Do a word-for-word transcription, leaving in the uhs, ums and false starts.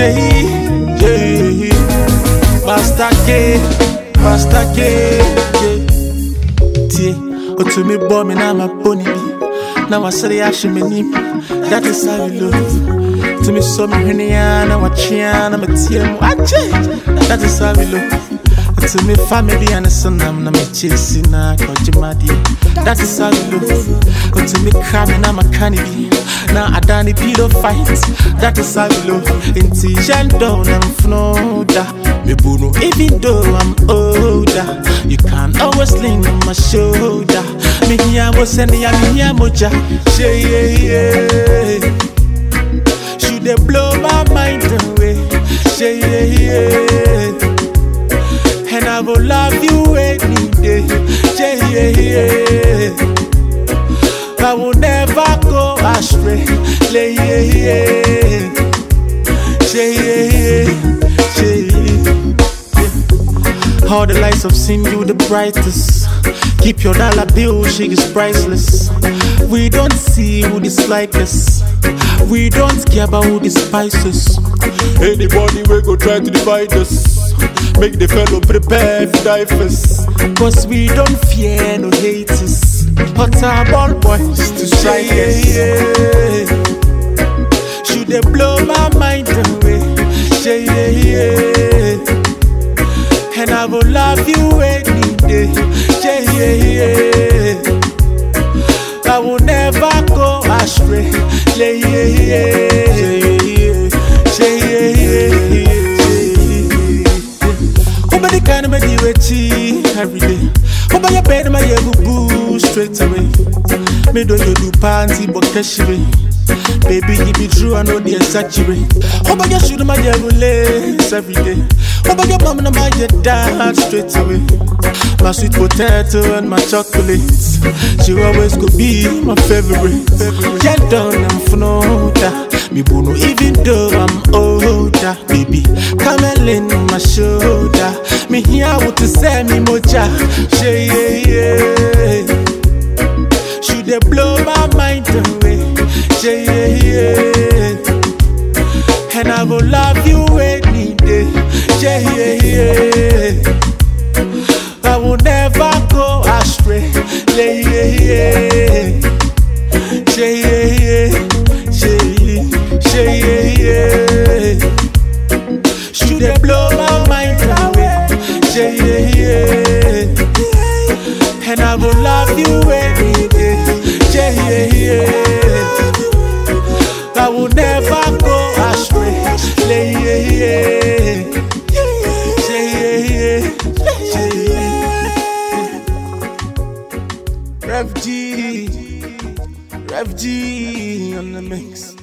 Jay, Jay, Master K, Master K, Jay. Oh, to me, boy, me now my pony. Now I say I should me name. That is how you love. To me, so me honey, now I chian, I'm a team. That is how we love. To me, family and a son, I'm not chasing. Now, that is how you love. To me, cramming, I'm a candy. Now I done a pedo fight. That is how you love. Into down and floda. Me bono, even though I'm older. You can always lean on my shoulder. Me here was sending me here moja. Yeah, yeah. Should they blow my mind away? Yeah, yeah. And I will love you any day. Yeah, yeah, yeah. I will never go astray. Yeah, yeah, yeah. Yeah, yeah, yeah. All the lights have seen you the brightest. Keep your dollar bill, she is priceless. We don't see who dislike us. We don't care about who despises. Anybody will go try to divide us. Make the fellow prepare for die first. Cause we don't fear no haters. Hot our ball boys to strike us. Yeah. Should they blow my mind away? Yeah, yeah. And I will love you any day. Yeah, yeah, yeah. I will never go astray. Yeah, yeah, yeah. Yeah, yeah, yeah. Nobody can make you wait every day. Oba your bed, my boo straight away. Me do you do panty, but cash away. Baby, you be true, I know the exaggerate. Oba your shoot my lace every day. Oba your mom and my dad straight away. My sweet potato and my chocolates. She always could be my favorite. Get down and floda. Me bono even though I'm older. Baby, come and lean on my shoulder. Me here what to say me moja. Yeah, yeah, yeah. Should they blow my mind away? Yeah, yeah, yeah. And I will love you any day. Yeah, yeah, yeah. I will never go astray. Yeah, yeah, yeah. Yeah, yeah, yeah. Yeah, yeah, yeah. Should they blow my mind away? Yeah, yeah, yeah. And I will love you any day. Yeah, yeah, yeah. I will never go astray. Yeah, yeah, yeah. Yeah, yeah, yeah. Rev G, Rev G on the mix.